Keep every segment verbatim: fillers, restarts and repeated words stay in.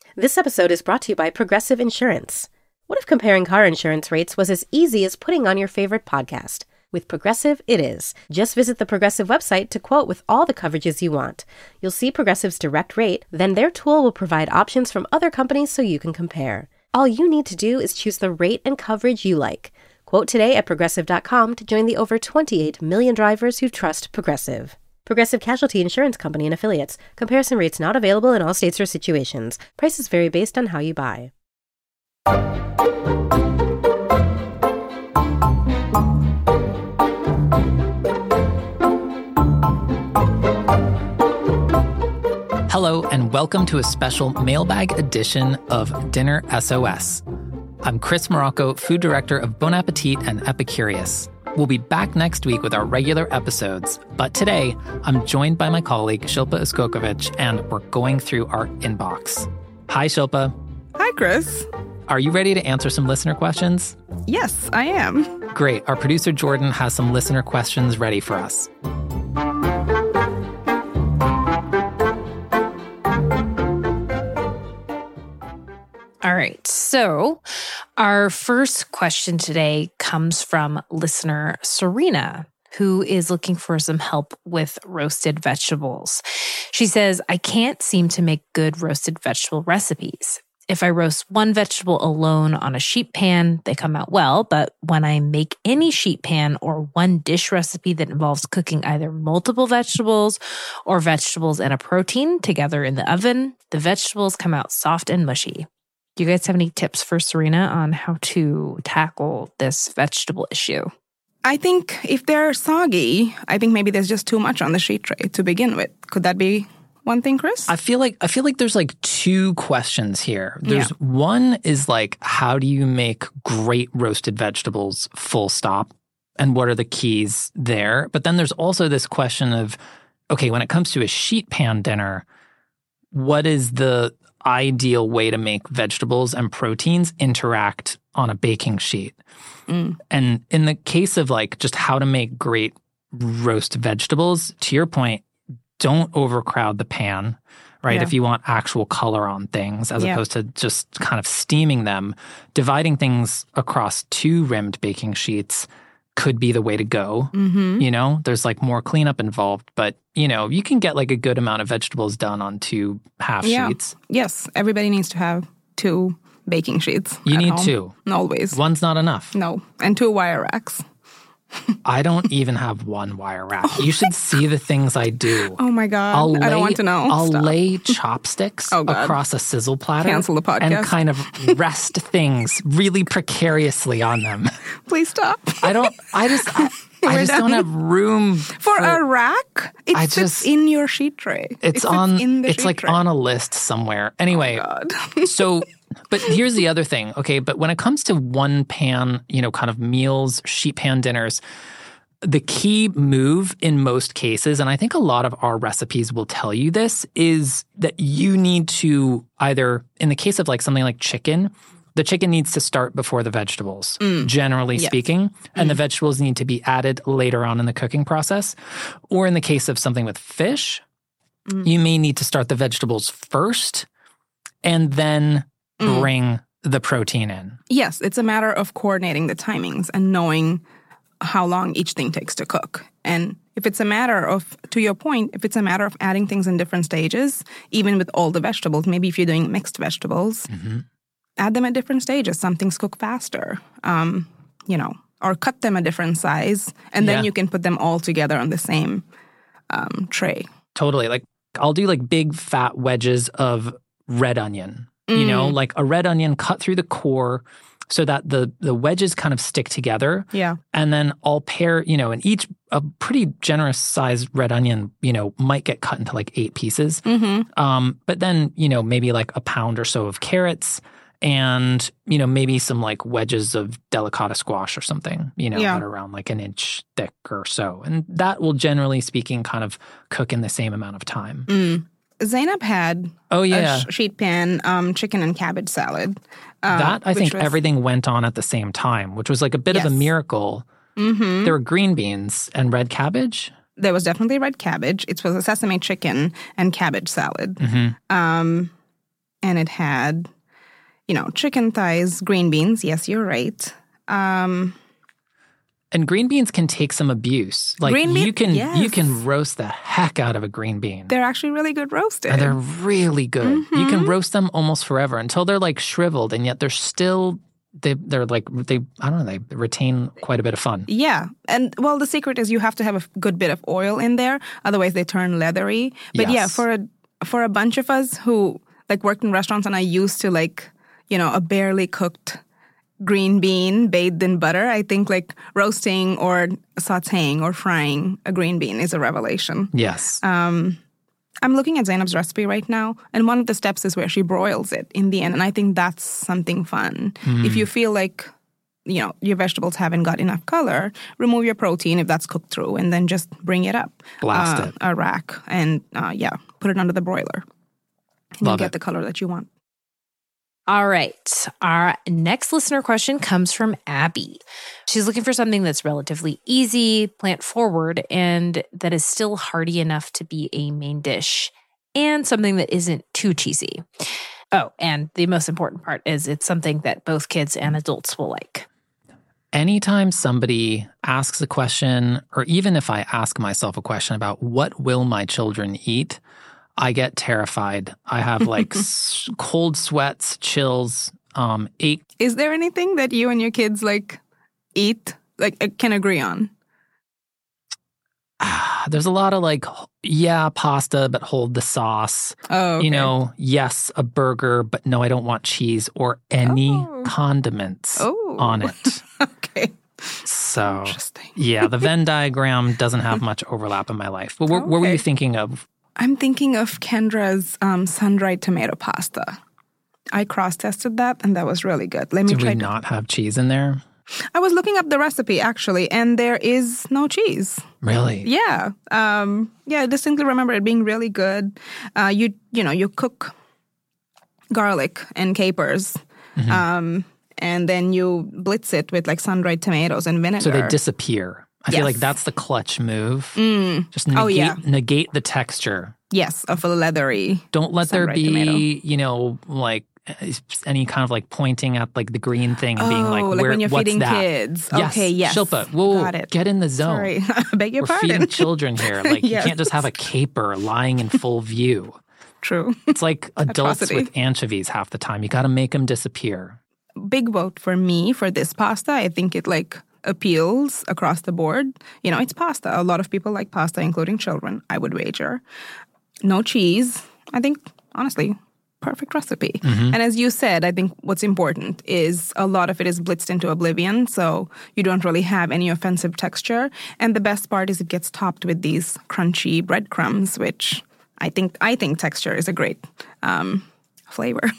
This episode is brought to you by Progressive Insurance. What if comparing car insurance rates was as easy as putting on your favorite podcast? With Progressive, it is. Just visit the Progressive website to quote with all the coverages you want. You'll see Progressive's direct rate, then their tool will provide options from other companies so you can compare. All you need to do is choose the rate and coverage you like. Quote today at Progressive dot com to join the over twenty-eight million drivers who trust Progressive. Progressive Casualty Insurance Company and Affiliates. Comparison rates not available in all states or situations. Prices vary based on how you buy. Hello, and welcome to a special mailbag edition of Dinner S O S. I'm Chris Morocco, food director of Bon Appetit and Epicurious. We'll be back next week with our regular episodes, but today I'm joined by my colleague Shilpa Uskokovic, and we're going through our inbox. Hi, Shilpa. Hi, Chris. Are you ready to answer some listener questions? Yes, I am. Great. Our producer Jordan has some listener questions ready for us. All right, so our first question today comes from listener Serena, who is looking for some help with roasted vegetables. She says, I can't seem to make good roasted vegetable recipes. If I roast one vegetable alone on a sheet pan, they come out well, but when I make any sheet pan or one dish recipe that involves cooking either multiple vegetables or vegetables and a protein together in the oven, the vegetables come out soft and mushy. Do you guys have any tips for Serena on how to tackle this vegetable issue? I think if they're soggy, I think maybe there's just too much on the sheet tray to begin with. Could that be one thing, Chris? I feel like I feel like there's like two questions here. There's Yeah. one is like, how do you make great roasted vegetables full stop? And what are the keys there? But then there's also this question of, okay, when it comes to a sheet pan dinner, what is the ideal way to make vegetables and proteins interact on a baking sheet? Mm. And in the case of like just how to make great roast vegetables, to your point, don't overcrowd the pan, right? Yeah. If you want actual color on things, as yeah. opposed to just kind of steaming them, dividing things across two rimmed baking sheets could be the way to go. Mm-hmm. You know, there's like more cleanup involved, but you know, you can get like a good amount of vegetables done on two half yeah. sheets. Yes, everybody needs to have two baking sheets. You at need home. two. Always. One's not enough. No, and two wire racks. I don't even have one wire rack. Oh you should see the things I do. Oh my God. I'll lay, I don't want to know. I'll Stop. lay chopsticks oh across a sizzle platter. Cancel the podcast. And kind of rest things really precariously on them. Please stop. I don't, I just, I, I just done. don't have room. For, for a rack? It I fits just, in your sheet tray. It's it on, in the it's sheet like tray. on a list somewhere. Anyway, oh God. so, but here's the other thing. Okay, but when it comes to one pan, you know, kind of meals, sheet pan dinners, the key move in most cases, and I think a lot of our recipes will tell you this, is that you need to either, in the case of like something like chicken, the chicken needs to start before the vegetables, mm. generally yes. speaking, and mm. the vegetables need to be added later on in the cooking process. Or in the case of something with fish, mm. you may need to start the vegetables first and then mm. bring the protein in. Yes, it's a matter of coordinating the timings and knowing how long each thing takes to cook. And if it's a matter of, to your point, if it's a matter of adding things in different stages, even with all the vegetables, maybe if you're doing mixed vegetables, mm-hmm. add them at different stages. Some things cook faster, um, you know, or cut them a different size, and then yeah. you can put them all together on the same um, tray. Totally. Like, I'll do like big fat wedges of red onion, mm. you know, like a red onion cut through the core, so that the the wedges kind of stick together. Yeah. And then I'll pair, you know, and each, a pretty generous sized red onion, you know, might get cut into like eight pieces. Mm-hmm. Um, but then, you know, maybe like a pound or so of carrots and, you know, maybe some like wedges of delicata squash or something, you know, yeah. that are around like an inch thick or so. And that will, generally speaking, kind of cook in the same amount of time. Mm. Zainab had oh, yeah. a sheet pan um, chicken and cabbage salad. Uh, that, I think, was... everything went on at the same time, which was like a bit yes. of a miracle. Mm-hmm. There were green beans and red cabbage. There was definitely red cabbage. It was a sesame chicken and cabbage salad. Mm-hmm. Um, and it had, you know, chicken thighs, green beans. Yes, you're right. Um, and green beans can take some abuse. Like green bean, you can yes. you can roast the heck out of a green bean. They're actually really good roasted. And they're really good. Mm-hmm. You can roast them almost forever until they're like shriveled, and yet they're still they they're like they I don't know, they retain quite a bit of fun. Yeah. And well, the secret is you have to have a good bit of oil in there, otherwise they turn leathery. But yes. yeah, for a for a bunch of us who like worked in restaurants and I used to like, you know, a barely cooked green bean bathed in butter, I think like roasting or sautéing or frying a green bean is a revelation. Yes. Um, I'm looking at Zainab's recipe right now, and one of the steps is where she broils it in the end, and I think that's something fun. Mm. If you feel like, you know, your vegetables haven't got enough color, remove your protein if that's cooked through, and then just bring it up. Blast uh, it. A rack, and uh, yeah, put it under the broiler. And Love you get it. the color that you want. All right. Our next listener question comes from Abby. She's looking for something that's relatively easy, plant forward, and that is still hearty enough to be a main dish, and something that isn't too cheesy. Oh, and the most important part is it's something that both kids and adults will like. Anytime somebody asks a question, or even if I ask myself a question about what will my children eat, I get terrified. I have like s- cold sweats, chills, um, ache. Is there anything that you and your kids like eat, like can agree on? There's a lot of like, yeah, pasta, but hold the sauce. Oh, okay. You know, yes, a burger, but no, I don't want cheese or any oh. condiments oh. on it. Okay. So, interesting. Yeah, the Venn diagram doesn't have much overlap in my life. But what, okay. what were you thinking of? I'm thinking of Kendra's um, sun-dried tomato pasta. I cross-tested that, and that was really good. Let me Did try we to... not have cheese in there? I was looking up the recipe, actually, and there is no cheese. Really? Yeah. Um, yeah, I distinctly remember it being really good. Uh, you you know, you cook garlic and capers, mm-hmm. um, and then you blitz it with like sun-dried tomatoes and vinegar. So they disappear. I yes. feel like that's the clutch move. Mm. Just negate, oh, yeah. negate the texture. Yes, of a leathery Don't let there be, tomato. you know, like any kind of like pointing at like the green thing and oh, being like, like where, when you're what's feeding that? kids. Yes. Okay, yes. Shilpa, whoa, Got it. Get in the zone. Sorry, I beg your We're pardon. feeding children here. Like yes. you can't just have a caper lying in full view. True. It's like adults Atrocity. with anchovies half the time. You got to make them disappear. Big vote for me for this pasta. I think it like appeals across the board. You know, it's pasta. A lot of people like pasta, including children, I would wager. No cheese. I think, honestly, perfect recipe. Mm-hmm. And as you said, I think what's important is a lot of it is blitzed into oblivion, so you don't really have any offensive texture. And the best part is it gets topped with these crunchy breadcrumbs, which I think I think texture is a great um, flavor.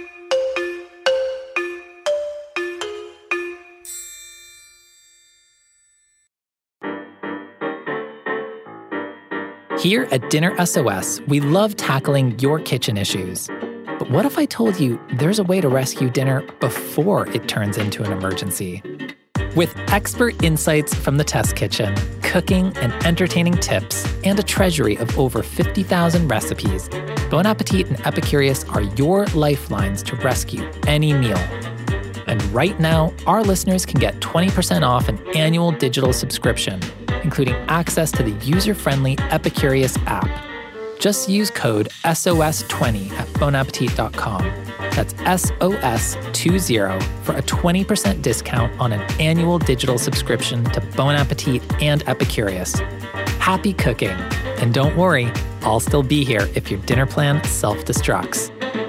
Here at Dinner S O S, we love tackling your kitchen issues. But what if I told you there's a way to rescue dinner before it turns into an emergency? With expert insights from the test kitchen, cooking and entertaining tips, and a treasury of over fifty thousand recipes, Bon Appetit and Epicurious are your lifelines to rescue any meal. And right now, our listeners can get twenty percent off an annual digital subscription, including access to the user-friendly Epicurious app. Just use code S O S twenty at bon appetit dot com. That's S O S twenty for a twenty percent discount on an annual digital subscription to Bon Appetit and Epicurious. Happy cooking. And don't worry, I'll still be here if your dinner plan self-destructs.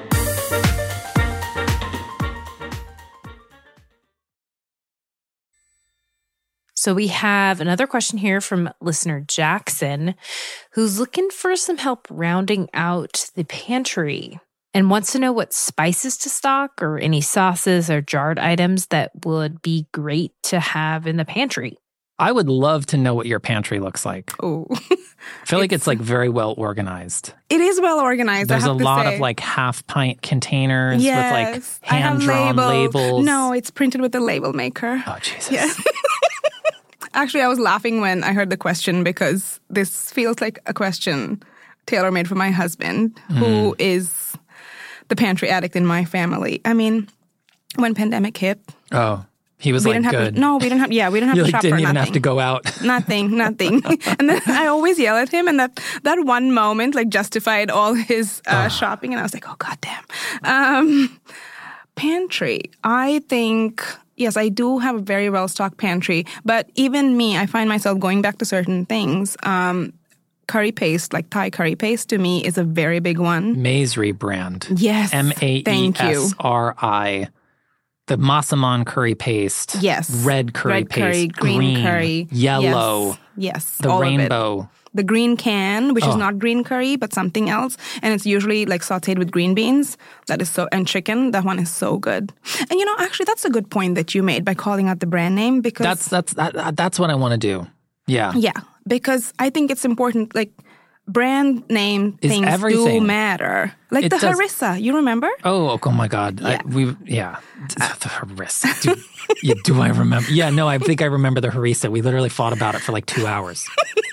So we have another question here from listener Jackson, who's looking for some help rounding out the pantry and wants to know what spices to stock or any sauces or jarred items that would be great to have in the pantry. I would love to know what your pantry looks like. Oh, I feel like it's like very well organized. It is well organized. There's I have a to lot say. of like half pint containers yes, with like hand drawn I have labels. labels. No, it's printed with the label maker. Oh, Jesus. Yeah. Actually, I was laughing when I heard the question because this feels like a question tailor-made for my husband, mm. who is the pantry addict in my family. I mean, when pandemic hit, Oh, he was we like didn't have good. to, no, we didn't have, yeah, we didn't have you to like shop didn't for even nothing. have to go out. Nothing, nothing. And then I always yell at him, and that that one moment like justified all his uh, shopping, and I was like, oh, goddamn. Um, pantry. I think, yes, I do have a very well-stocked pantry, but even me, I find myself going back to certain things. Um, curry paste, like Thai curry paste, to me is a very big one. Maesri brand. Yes, M A E thank you. S R I. The Masaman curry paste. Yes. Red curry Red paste. curry, green, green curry. Yellow. Yes, yes, The all of it. rainbow. The green can, which Oh. is not green curry, but something else. And it's usually like sauteed with green beans. That is so, and chicken. That one is so good. And you know, actually, that's a good point that you made by calling out the brand name, because That's that's that, that's what I want to do. Yeah. yeah, because I think it's important. Like brand name Is things everything. do matter. Like It the does. harissa, you remember? Oh, oh my God. Yeah. I, we yeah. The harissa. Do, yeah, do I remember? Yeah, no, I think I remember the harissa. We literally fought about it for like two hours.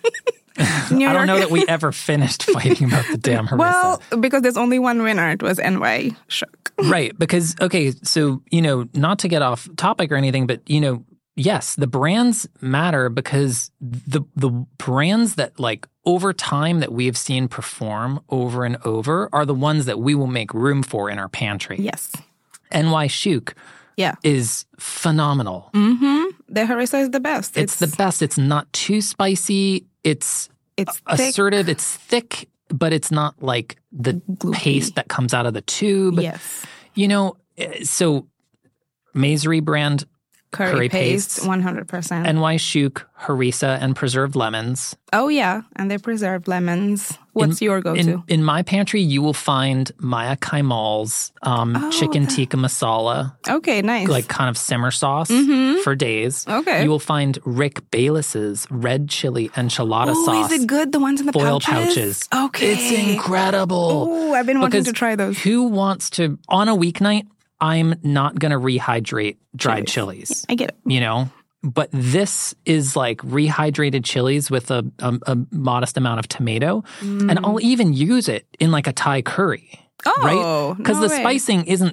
New I don't know York- that we ever finished fighting about the damn harissa. Well, because there's only one winner. It was N Y Shook. Right, because, okay, so, you know, not to get off topic or anything, but, you know, yes, the brands matter because the the brands that, like, over time that we have seen perform over and over are the ones that we will make room for in our pantry. Yes. N Y Shook Yeah. is phenomenal. Mm-hmm. The harissa is the best. It's, the best. It's not too spicy. It's It's thick. assertive. It's thick, but it's not like the Gloopy. paste that comes out of the tube. Yes. You know, eh, so Maesri brand Curry, Curry paste, pastes. one hundred percent. N Y Shook, harissa, and preserved lemons. Oh, yeah. And they preserve lemons. What's In- your go-to? In, in my pantry, you will find Maya Kaimal's um, Oh, chicken that- tikka masala, okay, nice. like kind of simmer sauce Mhm. for days. Okay. You will find Rick Bayless's red chili enchilada oh, sauce. is it good? The ones in the Foil pouches? pouches. Okay. It's incredible. Oh, I've been wanting Because to try those. Who wants to, on a weeknight, I'm not going to rehydrate dried Chilies. chilies. I get it. You know, but this is like rehydrated chilies with a, a, a modest amount of tomato, and I'll even use it in like a Thai curry. Oh, Right? Because no the way. spicing isn't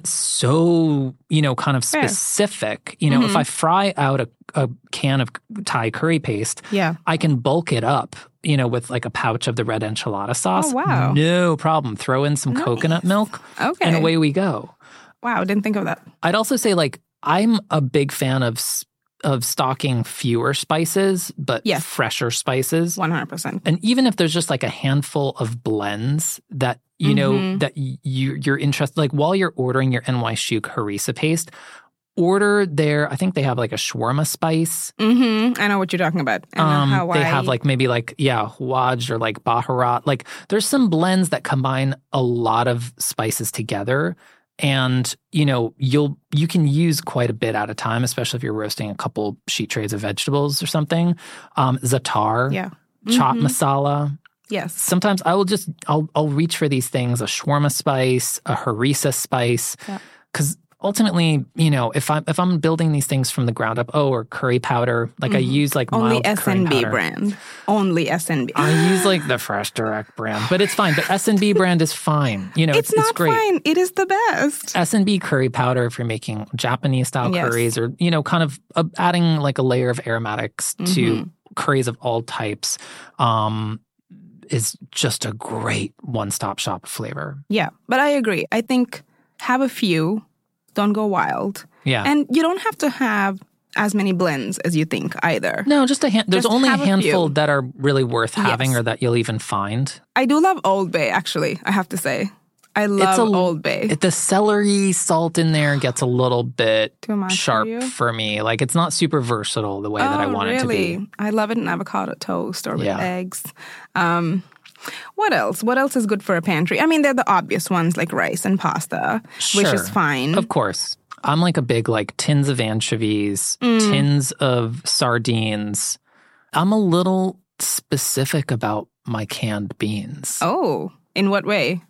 so, you know, kind of Fair. specific. You know, if I fry out a, a can of Thai curry paste, Yeah. I can bulk it up, you know, with like a pouch of the red enchilada sauce. Oh, wow. No problem. Throw in some coconut milk, Okay. and away we go. Wow, didn't think of that. I'd also say, like, I'm a big fan of s- of stocking fewer spices, but Yes. fresher spices. one hundred percent. And even if there's just like a handful of blends that you know Mhm. that y- you you're interested, like while you're ordering your N Y Shook harissa paste, order their. I think they have like a shawarma spice. Mm-hmm. I know what you're talking about. And Um, how they I- have like maybe like yeah, Hawaj or like Baharat. Like there's some blends that combine a lot of spices together. And, you know, you'll you can use quite a bit at a time, especially if you're roasting a couple sheet trays of vegetables or something. Um, Za'atar, Yeah. chaat Mhm. masala. Yes. Sometimes I will just I'll I'll reach for these things: a shawarma spice, a harissa spice, Yeah. because ultimately, you know, if I'm if I'm building these things from the ground up, oh, or curry powder, like I use like Only mild S curry N B powder. brand. Only S N B. I use like the Fresh Direct brand, but it's fine. But S N B brand is fine. You know, it's it's, not it's great. fine. It is the best. S and B curry powder if you're making Japanese style Yes. curries, or you know, kind of uh, adding like a layer of aromatics to Mm-hmm. curries of all types, um, is just a great one-stop shop of flavor. Yeah, but I agree. I think have a few. Don't go wild. Yeah. And you don't have to have as many blends as you think either. no, just a hand. There's Just only a have a handful few. that are really worth having, Yes. or that you'll even find. I do love Old Bay, actually, I have to say. I love a- Old Bay. It, the celery salt in there gets a little bit Too much for sharp you? for me. Like it's not super versatile the way that I Oh, want really? it to be. I love it in avocado toast or with Yeah. eggs. Um, what else? What else is good for a pantry? I mean, they're the obvious ones like rice and pasta, which is Sure. fine. Of course. I'm like a big like tins of anchovies, Mm. tins of sardines. I'm a little specific about my canned beans. Oh, in what way?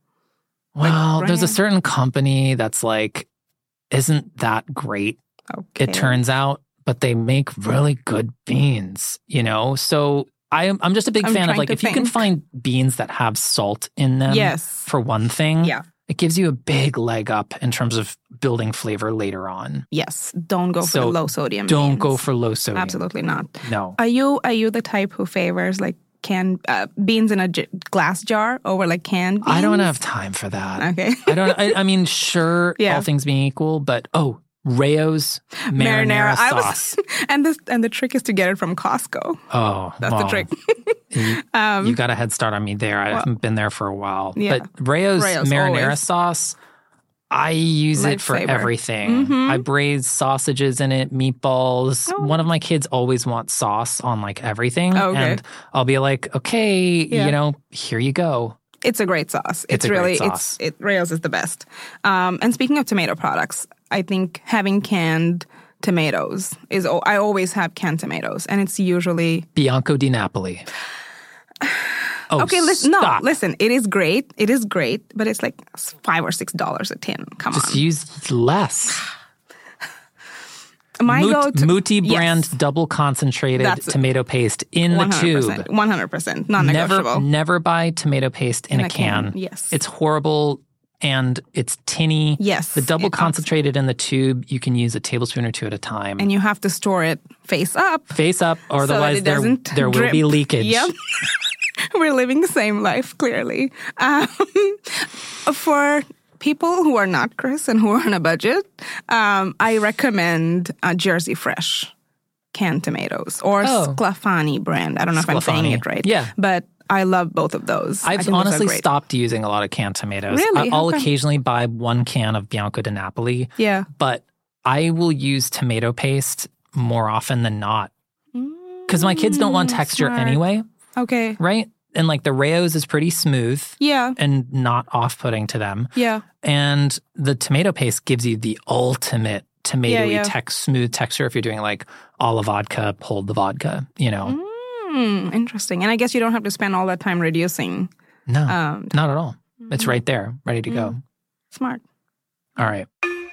well, there's a brand? certain company that's like isn't that great, Okay. it turns out, but they make really good beans, you know? So I am I'm just a big I'm fan of trying like to if you can think. find beans that have salt in them Yes. for one thing. Yeah. it gives you a big leg up in terms of building flavor later on. Yes, don't go for So the low sodium. Don't beans. go for low sodium. Absolutely not. No. Are you are you the type who favors like canned uh, beans in a j- glass jar over like canned beans? I don't have time for that. Okay. I don't. I, I mean, sure, Yeah. all things being equal, but oh, Rayo's marinara, I sauce. was, and the and the trick is to get it from Costco. Oh, That's well, the trick. you, um, you got a head start on me there. I haven't been there for a while. Yeah. But Rayo's, Rayo's marinara always. sauce, I use it for Lifesaver. everything. Mhm. I braise sausages in it, meatballs. Oh. One of my kids always wants sauce on like everything. Oh, okay. And I'll be like, okay, Yeah. you know, here you go. It's a great sauce. It's It's, a great really sauce. it's it Rayo's is the best. Um, and speaking of tomato products, I think having canned tomatoes is al- I always have canned tomatoes, and it's usually Bianco di Napoli. Oh, okay. Listen, no, stop. listen. It is great. It is great, but it's like five or six dollars a tin. Come Just on. use less. My Mut- go-to Muti yes, brand double concentrated That's it. tomato paste in the one hundred tube. percent, one hundred percent, non-negotiable. Never, never buy tomato paste in, In a, a can. can, yes. It's horrible and it's tinny. Yes, The double it- concentrated in the tube, you can use a tablespoon or two at a time. And you have to store it face up. Face up, or so that otherwise it there, doesn't there will drip. be leakage. Yep. We're living the same life, clearly. Um, for people who are not Chris and who are on a budget, um, I recommend uh, Jersey Fresh canned tomatoes or Oh. Sclafani brand. I don't know if I'm saying Sclafani. it right. Yeah. But I love both of those. I I've think those are honestly great. stopped using a lot of canned tomatoes. Really? I- I'll How come? occasionally buy one can of Bianco di Napoli, Yeah. but I will use tomato paste more often than not. Because my kids don't want texture smart. anyway, Okay. right? And like the Rayo's is pretty smooth Yeah. and not off-putting to them. Yeah. And the tomato paste gives you the ultimate tomatoey, Yeah, yeah. tex- smooth texture if you're doing like olive vodka, hold the vodka, you know. Hmm, interesting. And I guess you don't have to spend all that time reducing. No, Um, not at all. It's right there, ready to go. Smart. All right.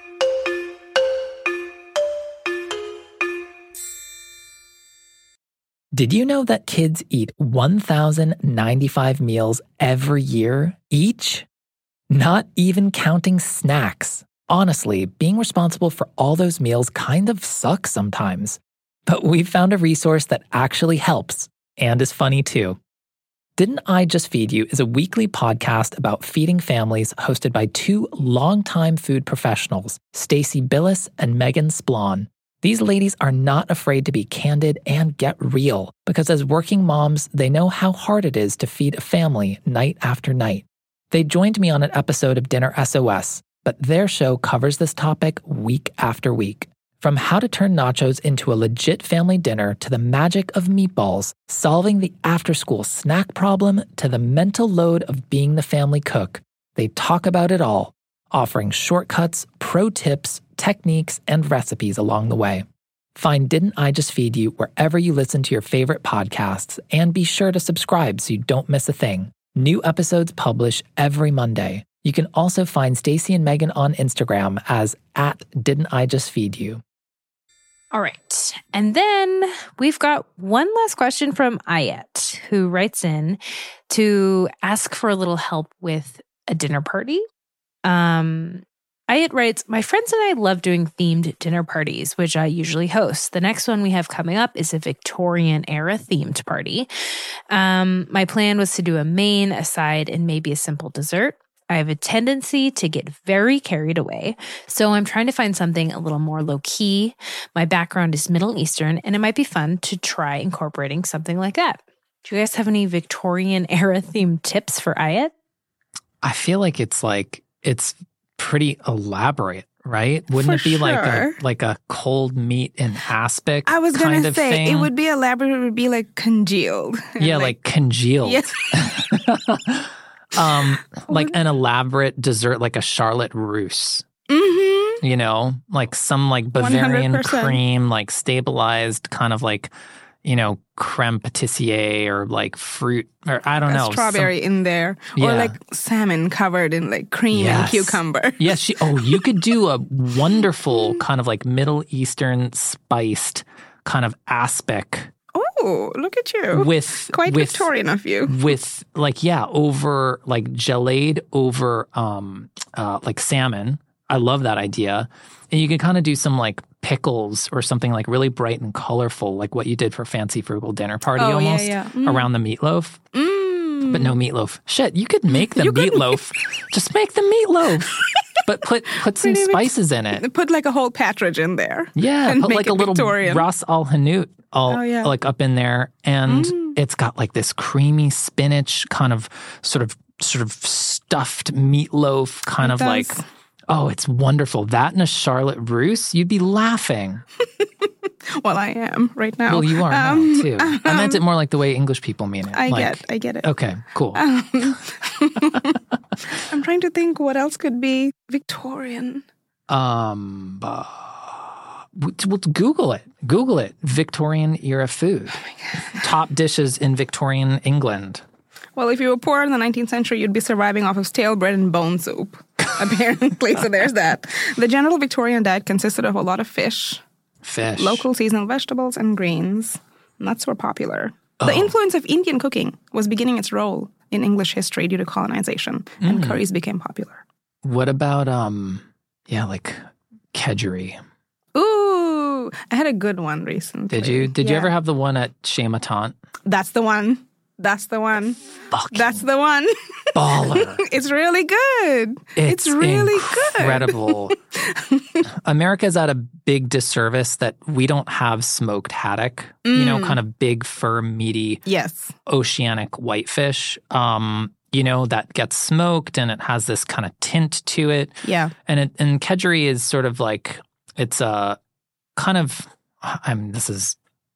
Did you know that kids eat one thousand ninety-five meals every year each? Not even counting snacks. Honestly, being responsible for all those meals kind of sucks sometimes. But we've found a resource that actually helps and is funny too. Didn't I Just Feed You is a weekly podcast about feeding families hosted by two longtime food professionals, Stacey Billis and Megan Splon. These ladies are not afraid to be candid and get real because as working moms, they know how hard it is to feed a family night after night. They joined me on an episode of Dinner S O S, but their show covers this topic week after week. From how to turn nachos into a legit family dinner to the magic of meatballs, solving the after-school snack problem to the mental load of being the family cook, they talk about it all, offering shortcuts, pro tips, techniques, and recipes along the way. Find Didn't I Just Feed You wherever you listen to your favorite podcasts, and be sure to subscribe so you don't miss a thing. New episodes publish every Monday. You can also find Stacey and Megan on Instagram as at Didn't I Just Feed You. All right. And then we've got one last question from Ayet, who writes in to ask for a little help with a dinner party. Um, Ayet writes, my friends and I love doing themed dinner parties, which I usually host. The next one we have coming up is a Victorian era themed party. Um, my plan was to do a main, a side, and maybe a simple dessert. I have a tendency to get very carried away, so I'm trying to find something a little more low-key. My background is Middle Eastern, and it might be fun to try incorporating something like that. Do you guys have any Victorian era themed tips for Ayet? I feel like it's like, it's pretty elaborate, right? Wouldn't For it be like a sure. like a cold meat in aspic I was kind gonna of say thing? it would be elaborate. It would be like congealed. Yeah, like, congealed. Yes. um, like an elaborate dessert, like a Charlotte Russe. Mm-hmm. You know, like some like Bavarian one hundred percent. cream, like stabilized, kind of like, you know, creme patissier or like fruit, or I don't A know, strawberry in there, Yeah. or like salmon covered in like cream and Yes. cucumber. Yes, she, oh, you could do a wonderful kind of like Middle Eastern spiced kind of aspic Oh, look at you. With Quite with, Victorian of you. With like, yeah, over like gelade over um uh like salmon. I love that idea. And you can kind of do some like pickles or something like really bright and colorful, like what you did for Fancy Frugal Dinner Party Oh, yeah, almost yeah. Mm. around the meatloaf. Mm. But no meatloaf. Shit, you could make the You could meatloaf. Just make the meatloaf. But put put some Pretty spices in it. Put like a whole partridge in there. Yeah, and put make like it a little Victorian. Ras Al Hanout all Oh, yeah. like up in there, and Mm. it's got like this creamy spinach kind of sort of sort of stuffed meatloaf kind It of does. like. Oh, it's wonderful. That and a Charlotte Russe, you'd be laughing. Well, I am right now. Well, you are Um, now, too. I meant it more like the way English people mean it. I like, get, I get it. Okay, cool. I'm trying to think what else could be Victorian. Um, uh, w- well, Google it. Google it. Victorian era food. Top dishes in Victorian England. Well, if you were poor in the nineteenth century, you'd be surviving off of stale bread and bone soup, apparently. So there's that. The general Victorian diet consisted of a lot of fish, Fish. local seasonal vegetables, and greens. Nuts were popular. Oh. The influence of Indian cooking was beginning its role in English history due to colonization, and Mm. curries became popular. What about, um, yeah, like kedgeree? Ooh, I had a good one recently. Did you? Did you Yeah. ever have the one at Chez Ma Tante? That's the one. That's the one. Fucking That's the one. baller. It's really good. It's, It's really incredible. America's at a big disservice that we don't have smoked haddock, you know, kind of big, firm, meaty, good. Yes. oceanic whitefish, um, you know, that gets smoked and it has this kind of tint to it. Yeah. And it, and kedgeree is sort of like, it's a kind of, I'm, this is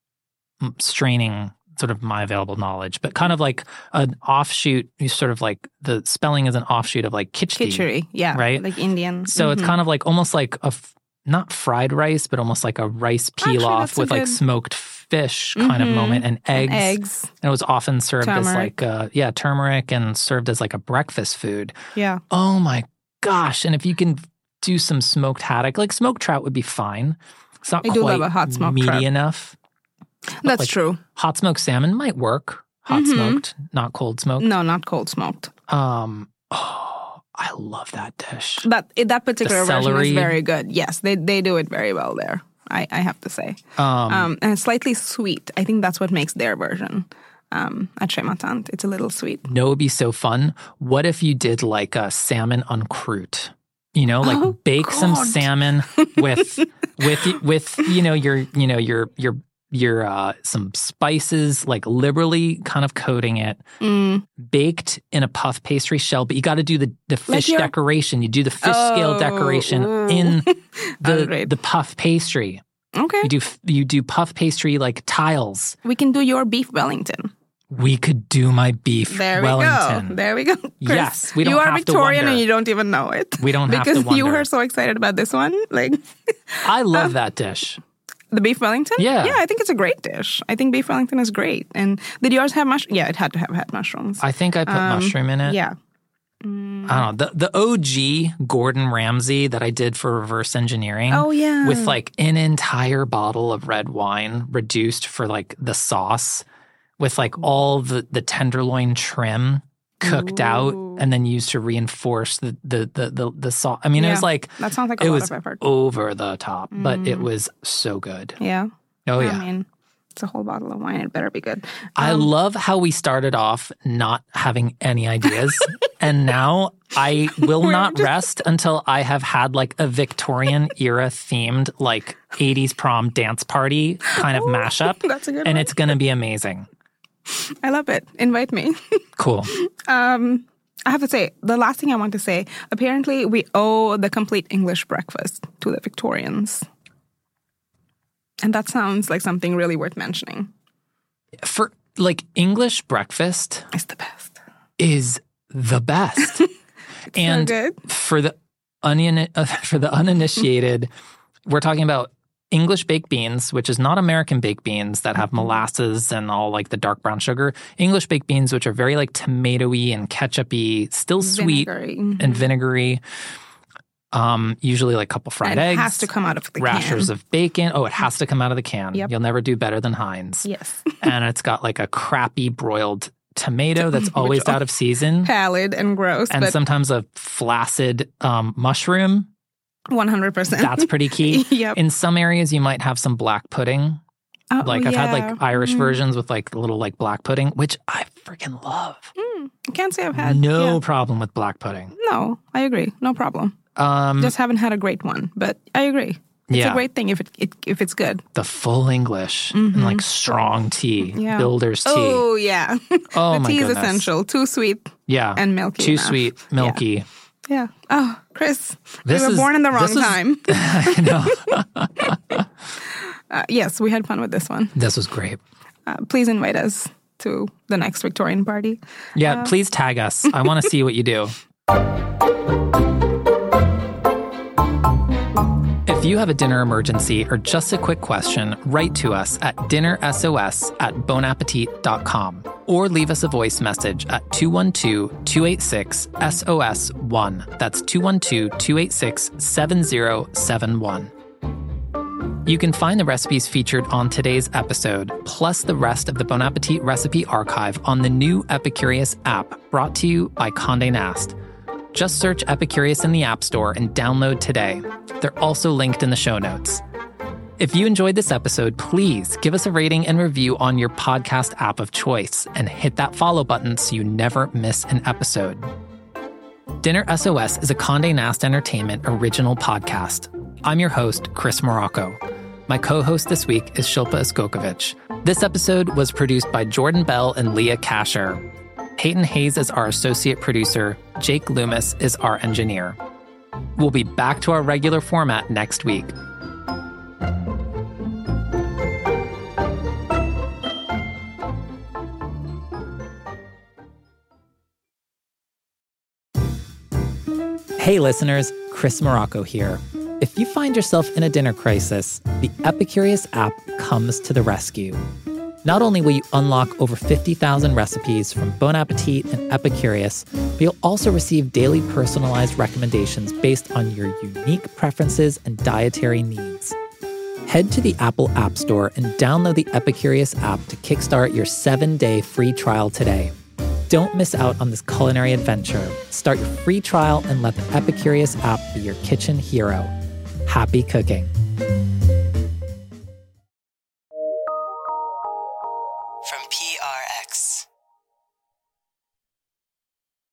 straining sort of my available knowledge, but kind of like an offshoot, you sort of like, the spelling is an offshoot of like kitchery. Kitchery. Yeah. Right? Like Indian. So it's Mhm. kind of like almost like a, f- not fried rice, but almost like a rice Actually, pilaf that's a with like good- smoked fish kind of Mhm. moment and eggs. And eggs. And it was often served as Turmeric. like, uh, yeah, turmeric and served as like a breakfast food. Yeah. Oh my gosh. And if you can do some smoked haddock, like smoked trout would be fine. It's not I do quite love a hot smoked meaty trout. enough. That's like, true. Hot smoked salmon might work. Hot Mhm. smoked, not cold smoked. No, not cold smoked. Um, oh, I love that dish. That that particular version celery. is very good. Yes, they they do it very well there. I, I have to say. Um, Um, and it's slightly sweet. I think that's what makes their version. Um, at Chez Ma Tante, it's a little sweet. No, it'd be so fun. What if you did like a salmon en croûte? You know, like Oh, bake some God. salmon with with with you know your you know your your your uh, some spices, like liberally kind of coating it, Mm. baked in a puff pastry shell. But you got to do the the fish your- decoration. You do the fish scale Oh, decoration ooh. in the Great. the puff pastry. Okay, You do you do puff pastry like tiles. we can do your beef Wellington. We could do my beef There Wellington. we go. There we go. Chris, Yes, we don't you are have to Victorian wonder. and you don't even know it. We don't have to because you wonder. were so excited about this one, like I love that dish. the beef Wellington. Yeah. yeah, I think it's a great dish. I think beef Wellington is great. And did yours have mush? Yeah, it had to have had mushrooms. I think I put Um, mushroom in it. yeah, I don't know. The, the O G Gordon Ramsay that I did for reverse engineering. Oh, yeah. With like an entire bottle of red wine reduced for like the sauce with like all the, the tenderloin trim cooked out Ooh. and then used to reinforce the, the, the, the, the sauce. I mean, it Yeah. was like, that sounds like a it lot was of effort. over the top, but it Mm. was so good. Yeah. Oh, I yeah. mean, it's a whole bottle of wine. It better be good. I Um, love how we started off not having any ideas. And now I will We're not just- rest until I have had like a Victorian era themed like eighties prom dance party kind of mashup. That's a good And one. it's going to be amazing. I love it. Invite me. Cool. Um, I have to say, the last thing I want to say, apparently we owe the complete English breakfast to the Victorians. And that sounds like something really worth mentioning. For like English breakfast It's the best. is the best. and so good. for the onion uh, for the uninitiated, we're talking about English baked beans, which is not American baked beans that have molasses and all like the dark brown sugar. English baked beans, which are very like tomatoey and ketchup-y, still sweet Vinegary. Mhm. and vinegary. Um, usually like a couple fried and eggs. It has to come out of the rashers can. of bacon. Oh, it has to come out of the can. Yep. You'll never do better than Heinz. Yes. And it's got like a crappy broiled tomato that's always out of season. Pallid and gross. And but sometimes a flaccid um, mushroom. one hundred percent. That's pretty key. Yep. In some areas, you might have some black pudding. Oh, like I've yeah. had like Irish mm. versions with like a little like black pudding, which I freaking love. Mm. I can't say I've had. No yeah. problem with black pudding. No, I agree. No problem. Um, Just haven't had a great one, but I agree. It's yeah. a great thing if it, it if it's good. The full English Mm-hmm. and like strong tea, Yeah. builder's tea. Oh yeah. Oh, the my tea goodness. is essential. Too sweet Yeah. and milky. Too enough. sweet, milky. Yeah. Oh, Chris, This we were is- born in the wrong this is- time. I know. uh, yes, we had fun with this one. This was great. Uh, please invite us to the next Victorian party. Yeah, Uh, please tag us. I want to see what you do. If you have a dinner emergency or just a quick question, write to us at dinnersos at bonappetit dot com or leave us a voice message at two one two, two eight six, S O S one. That's two one two, two eight six, seven zero seven one. You can find the recipes featured on today's episode, plus the rest of the Bon Appetit recipe archive on the new Epicurious app brought to you by Condé Nast. Just search Epicurious in the App Store and download today. They're also linked in the show notes. If you enjoyed this episode, please give us a rating and review on your podcast app of choice and hit that follow button so you never miss an episode. Dinner S O S is a Condé Nast Entertainment original podcast. I'm your host, Chris Morocco. My co-host this week is Shilpa Iskokovich. This episode was produced by Jordan Bell and Leah Kasher. Peyton Hayes is our associate producer. Jake Loomis is our engineer. We'll be back to our regular format next week. Hey listeners, Chris Morocco here. If you find yourself in a dinner crisis, the Epicurious app comes to the rescue. Not only will you unlock over fifty thousand recipes from Bon Appetit and Epicurious, but you'll also receive daily personalized recommendations based on your unique preferences and dietary needs. Head to the Apple App Store and download the Epicurious app to kickstart your seven-day free trial today. Don't miss out on this culinary adventure. Start your free trial and let the Epicurious app be your kitchen hero. Happy cooking.